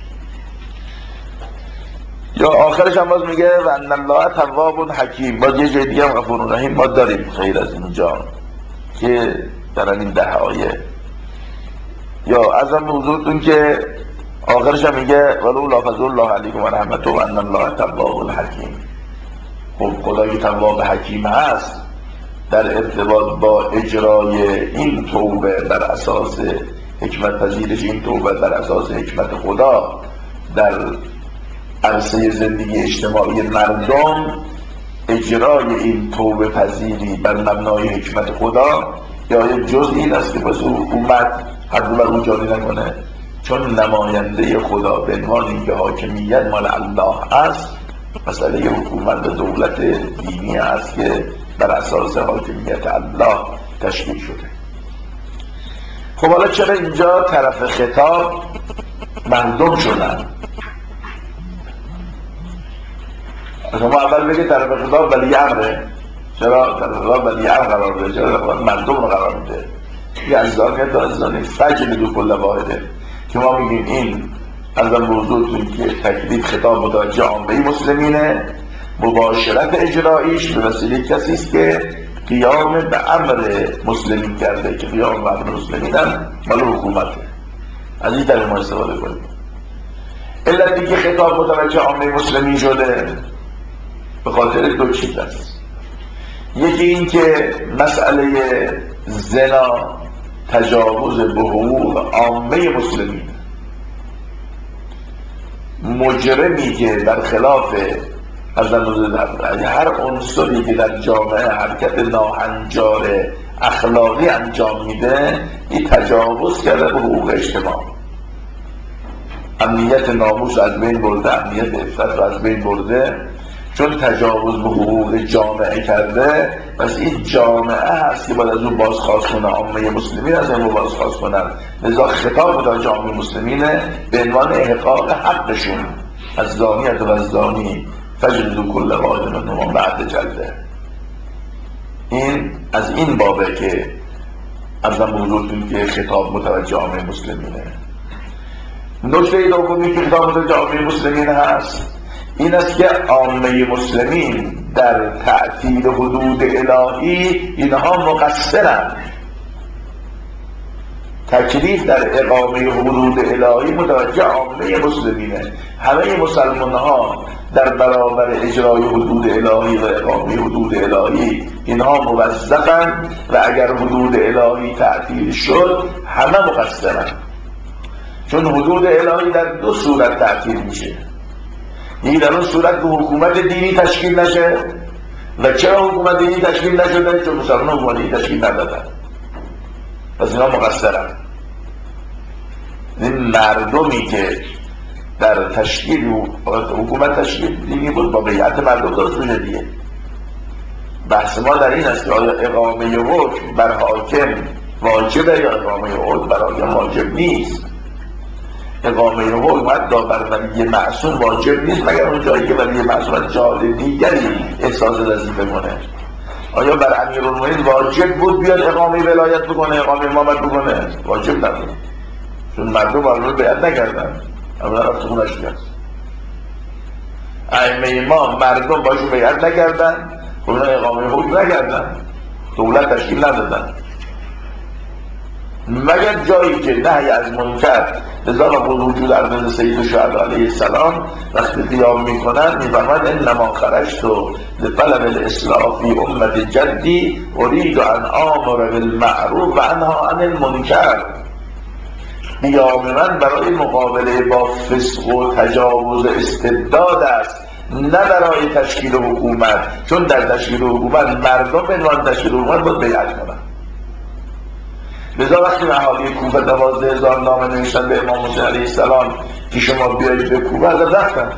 یا آخرش هم باز میگه و ان الله تواب حکیم. باز یه جای دیگه هم غفور رحیم ما داریم خیر از اینجا که در این 10 آیه. یا از آن موضوعتون که آخرش هم میگه ولولا فضل الله علیکم و رحمته و ان الله تواب حکیم. خب خدایی تواب حکیم هست در ارتباط با اجرای این توبه بر اساس حکمت پذیرش، این توبه بر اساس حکمت خدا در عرصه زندگی اجتماعی مردم، اجرای این توبه پذیری بر مبنای حکمت خدا یا جز این است که بس حکومت حد بر اون جاری نکنه، چون نماینده خدا به عنوان اینکه حاکمیت مال الله است، مسئله حکومت و دولت دینی است که بر اساس حاکمیت الله تشکیل شده. خب حالا چرا اینجا طرف خطاب مردم شدن؟ شما اول بگه طرف خطاب ولی امره، چرا طرف خطاب ولی امر قرار بده؟ چرا مردم رو قرار میده؟ یه ازدانیت و ازدانی فجل دو کل واحده که ما میگیم این از موضوعتون که تکلیف خطاب متوجه عامه مسلمینه، مباشرت اجراییش به وسیله کسی است که قیام به امر مسلمین کرده که قیام به امر مسلمین هم مال حکومته. از این طریق ما استفاده کنیم. علتی که خطاب متوجه عامه مسلمین شده به خاطر دو چیز است. یکی این که مسئله زنا تجاوز به حقوق عامه مسلمین، مجرمی که در خلاف هر عنصری که در جامعه حرکت ناهنجار اخلاقی انجام میده، این تجاوز کرده به حقوق اجتماع، امنیت ناموس از بین برده، امنیت عفت رو از بین برده. چون تجاوز به حقوق جامعه کرده، پس این جامعه هست که باید از اون بازخواست کنه، عامه مسلمین از این بازخواست کنن. لذا خطاب متوجه عامه مسلمینه به عنوان احقاق حقشون. از زانیت و از زانی فجلدوا کل واحد منهما بعد جلده. این از این بابه که از موضوعتون که خطاب متوجه عامه مسلمینه. نکته دومی که خطاب متوجه عامه مسلمین هست این است که عامه مسلمین در تعطیل حدود الهی اینها مقصرند. تکلیف در اقامه حدود الهی متوجه عامه مسلمینه. همه مسلمان ها در برابر اجرای حدود الهی و اقامه حدود الهی اینها موظفند و اگر حدود الهی تعطیل شد همه مقصرند. چون حدود الهی در دو صورت تعطیل میشه. یکی در اون صورت که حکومت دینی تشکیل نشه. و چرا حکومت دینی تشکیل نشده؟ چون مسلمان حکومت دینی تشکیل ندادن. پس اینا مقصرن. این مردمی که در تشکیل حکومت تشکیل دینی بود با بیعت مردم درست بشه دیگه. بحث ما در این است که آیا اقامه حکم بر حاکم واجبه یا اقامه حکم بر حاکم واجب نیست. اقامه حکم حتی بر ولی معصوم واجب نیست مگر اون جایی که ولی معصوم از جهاد دیگری احساس وظیفه کنه. آیا بر امیرالمومنین واجب بود بیاد اقامه ولایت بکنه، اقامه امامت بکنه؟ واجب نبود. چون مردم رو بیعت نکردن، اما رفت خونش بیاد. ائمه ما مردم باشون بیعت نکردن، خب اینا اقامه حکم نکردن، دولت تشکیل ندادن مگر جایی که نهی از منکر. لذا قبول وجود عرض سید الشهدا علیه السلام وقتی قیام میکنن میفهمند انما خرجت لطلب الاصلاح فی امت جدی اريد ان آمر بالمعروف و انها عن المنکر. قیام من برای مقابله با فسق و تجاوز استبداد است، نه برای تشکیل حکومت. چون در تشکیل حکومت مردم به عنوان تشکیل حکومت باید بیعت کنن. لذا وقتی اهالی کوفه 12,000 نامه نوشتن به امام حسین علیه السلام که شما بیایید به کوفه، حضرت رفتن.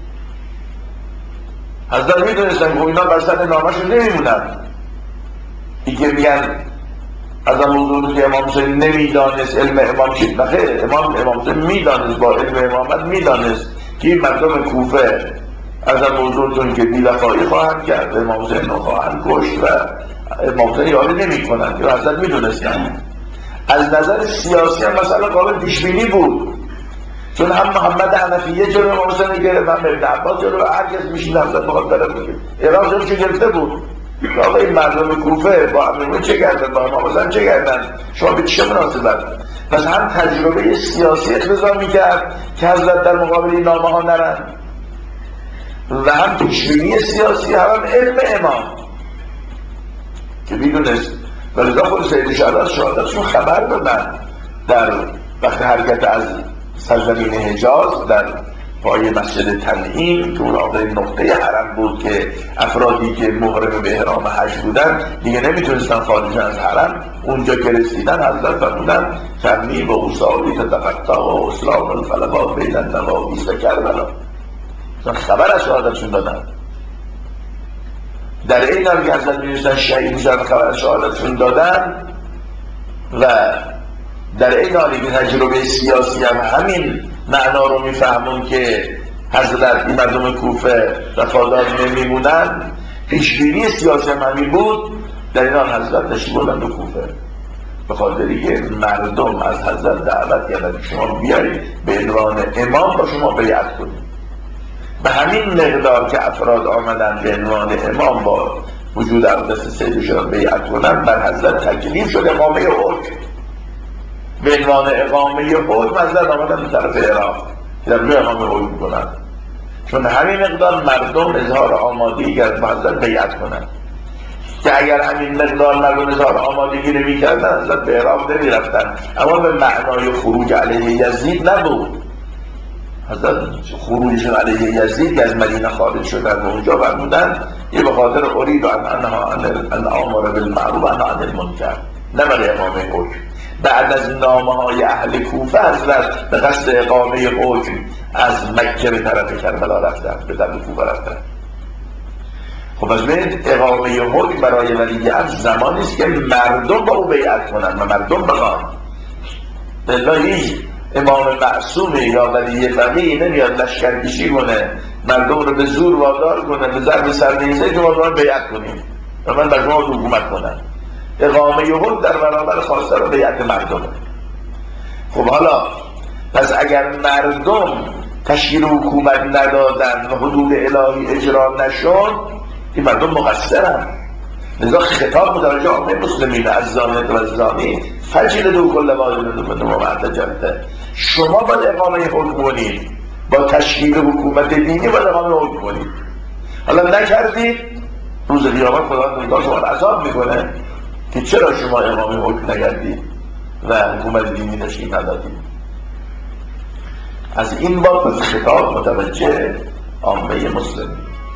حضرت میدونستن که اینا بسط نامه‌شون نمیمونن. این که میگن از موضوعی که امام حسین نمیدانست علم امام چیست. نخیر، امام حسین میدانست، با علم امامت میدانست که این مردم کوفه از موضوعتون که بی‌وفایی خواهند کرد، امام حسین رو خواهند کشت و امام حسین یاری نمی کنند. یا حضرت میدونستن. از نظر سیاسی هم مسئله قابل پیشبینی بود. چون هم محمد حنفیه جلو امام حسین رو گرفت، هم ابن عباس جلو، هر کس میشین حضرت بخواد طرف میگه عراق جلوشو گرفته بود. آقا این مردم کوفه با امیرالمومنین چه کردن، با امام حسین چه کردن، شما به چه مناسبت؟ پس هم تجربه سیاسی اقتضا میکرد که حضرت در مقابل این نامه ها نرن و هم پیشبینی سیاسی، هم علم امام که میدونست. ولذا خود سید شهدا از شهادتشون خبر دادن در وقت حرکت از سرزمین حجاز در پای مسجد تنعیم که اون آخرین نقطه حرم بود که افرادی که محرم به احرام حج بودن دیگه نمیتونستن خارج از حرم. اونجا که رسیدن حضرت فرمودن کمی و اصالی تتقطع و اسلام الفلوات بین النواویس و کربلا. خبر از شهادتشون دادن. در این حال که حضرت می‌نویسن شهید میشن خبر شهادتشون دادن و در این حالی که تجربه سیاسی هم همین معنا رو میفهمون که حضرت این مردم کوفه وفادار نمیمونن، پیشبینی سیاسی هم همین بود. در این حال حضرت تشریف بردن به کوفه به خاطری که مردم از حضرت دعوت کردن شما بیایید به عنوان امام با شما بیعت کنید. به همین مقدار که افراد آمدن به عنوان امام با وجود اقدس سید شدن بیعت کنن، بر حضرت تکلیف شد اقامه حکم. به عنوان اقامه حکم حضرت آمدن به طرف عراق که در اقامه حکم کنن، چون همین مقدار مردم اظهار آمادگی کرد با حضرت بیعت کنن که اگر همین مقدار مردم اظهار آمادگی نمی کردن حضرت به عراق نمی رفتن. اما به معنای خروج علیه یزید نبود. حضرت خروجشون علیه یزید که از مدینه خارج شدن و اونجا فرمودن یه به خاطر ارید ان آمر بالمعروف و انها عن المنکر، نه برای اقامه حکم. بعد از نامه های اهل کوفه حضرت به قصد اقامه حکم از مکه به طرف کربلا رفتن، به طرف کوفه رفتن. خب از بین اقامه حکم برای ولی امر زمانی است که مردم با او بیعت کنن و مردم بخوان. بلایی امام معصومه یا ولی فقیه نمیاد لشکرکشی کنه، مردم رو به زور وادار کنه، به ضرب سرنیزه که ما بیعت کنیم و من بر شما حکومت کنم. اقامه حکم در برابر خواسته رو بیعت مردمه. خب حالا پس اگر مردم تشکیل حکومت ندادن و حدود الهی اجرا نشد، این مردم مقصرن. لذا خطاب متوجه عامه مسلمین از زانیت و زانی فجلدوا کل واحد منهم ما اعتجرته. شما باید اقامه حکم کنید، با تشکیل حکومت دینی باید اقامه حکم کنید. حالا نکردید، روز قیامت خدا نگاه شما عذاب میکنه که چرا شما اقامه حکم نکردید و حکومت دینی تشکیل ندادید. از این باب خطاب متوجه عامه مسلمین.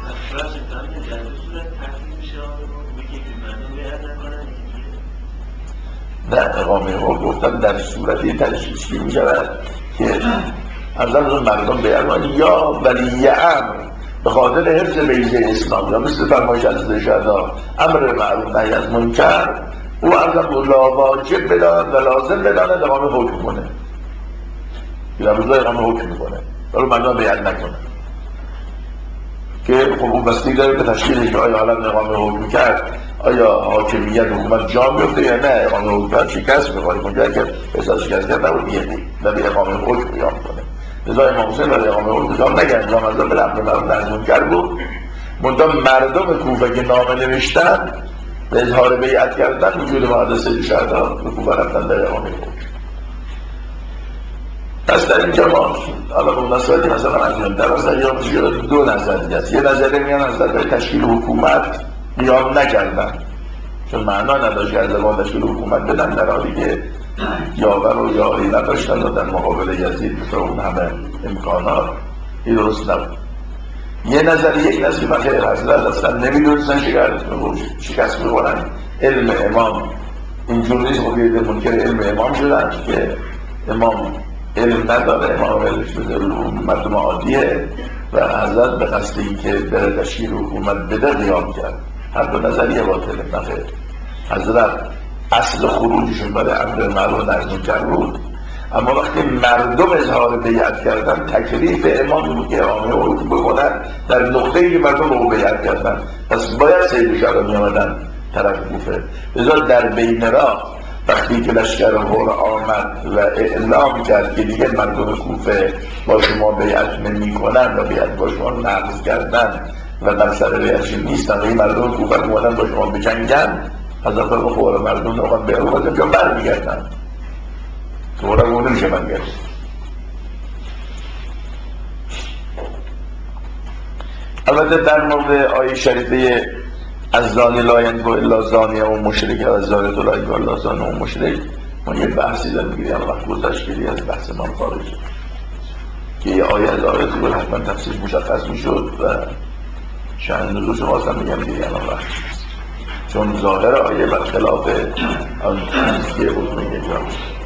نه، اقامه حکم گفتن در صورتی تشکیل می شود که از مردم بیان یا ولی امر به خاطر حفظ بیضه اسلام یا مثل فرمایش از شهدا امر معروف نهی از منکر، او لا واجب بداند و لازم بداند اقامه حکم کنه، یا روزای اقامه حکم میکنه ولی مردم بیعت نکنه که خب اون بستگی داره به تشکیلش که آیا حالا اقامه حکم کرد آیا حاکمیت حکومت جا میفته یا نه اقامه حکم کرد شکست میخوره، اونجا که احساس شکست کرد نبود نبی اقامه حکم قیام کنه. لذا امام حسین برای اقامه حکم قیام نکرد، امام به امر معروف نهی از منکر بود. منتها مردم کوفه که نامه نوشتن به اظهار بیعت کردن وجود مقدس شهدا به کوفه رفتن در اقامه حکم. پس در اینجا ما حالا به مناسبتی مثلا از در مثلا دو نظریه است. یه نظریه میگن حضرت برای تشکیل حکومت قیام نکردن چون معنا نداشت که از زبان تشکیل حکومت بدن در حالی که یاور و یاری نداشتن و در مقابل یزید مثل اون همه امکانات این درست نبود. یه نظریه این است که بخیر حضرت اصلا نمیدونستن شکست میخورن، علم امام اینجور نیست، مقید منکر علم امام شدن که امام علم نداره، امام علمش بده مردم عادیه و حضرت به قصد این که بره تشکیل حکومت بده قیام کرد. هر دو نظریه باطله. نخیر، حضرت اصل خروجشون برای امر معروف و نهی از منکر بود، اما وقتی مردم اظهار بیعت کردن تکلیف امام بود که اقامه حکم بکنن در نقطه‌ای که مردم به او بیعت کردن، پس باید سید شهدا می‌آمدن طرف کوفه. لذا در بین راه وقتی که لشکر هور آمد و اعلام کرد که دیگه مردم کوفه با شما بیعت نمی‌کنن و بیعت با شما نقض کردن و بر سر بیعتشون نیستن و این مردم کوفه اومدن با شما بجنگن، حضرت فرمود خب مردم نقاط به او بزن برمیگردن تو را گونه میشه برگرد. البته در مورد آیه شریفه از زانی لا ینکح الا زانیه و مشرک و از زانیه لا ینکح الا زانیه و مشرک ما یه بحثی داریم میگیم وقت گذشت که از بحث ما خارج که یه آیه از آیه بود حتما تفسیر مشخص میشد و شأن نزول شما اصلا میگم دیگه وقت چون ظاهر آیه برخلاف آن چیزی که بود میگه